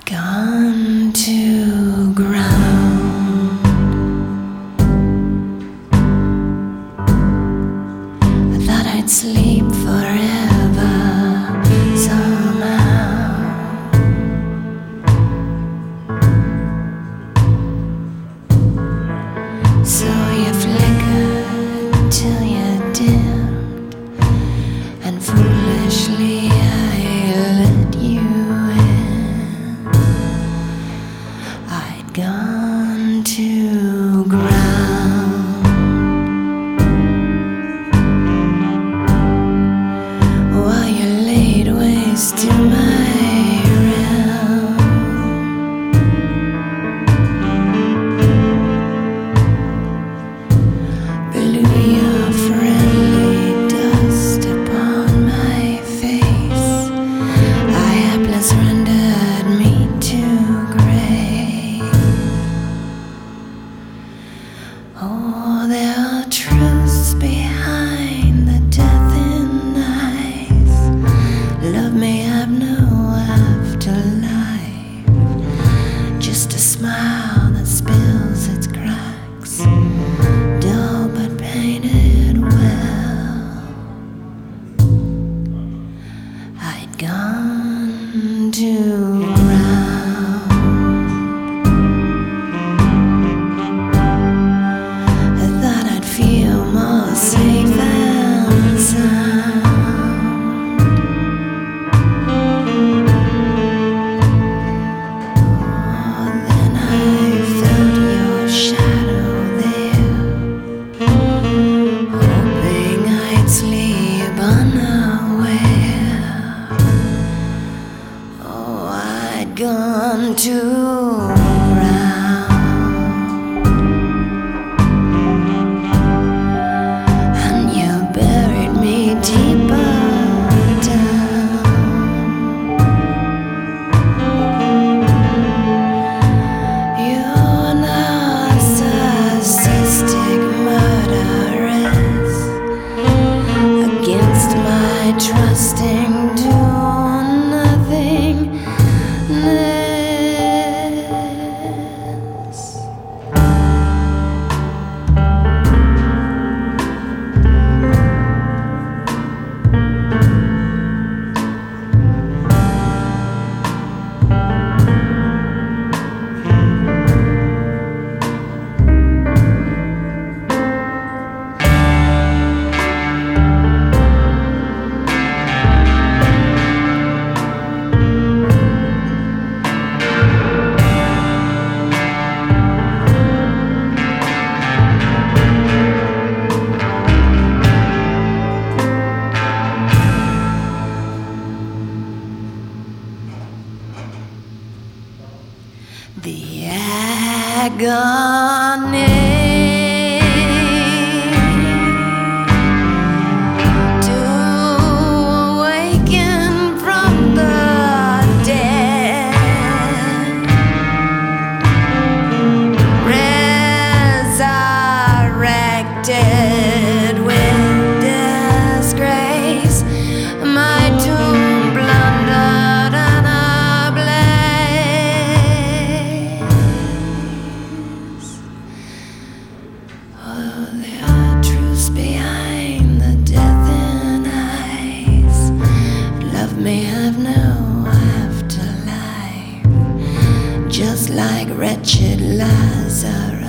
Gone to ground. I thought I'd sleep forever somehow. So you flickered till you dimmed, and foolishly I let you in. I'd gone to ground while you laid waste to my realm. Blew your friendly dust upon my face. I hapless rendered me to grey. Oh, there are truths behind the death in eyes. Love may have no afterlife, just a smile that spills its cracks, dull but painted well. I'd gone to ground. I thought I'd feel more safe and sound. Oh, then I felt your shadow there, hoping I'd sleep unaware. Oh, I'd gone to ground, and you buried me deeper down. You're narcissistic murderess against my trusting to nothingness. The agony to awaken from the dead, resurrected with disgrace, my tomb plundered and ablaze. Oh, there are truths behind the death in eyes. Love may have no afterlife, just like wretched Lazarus.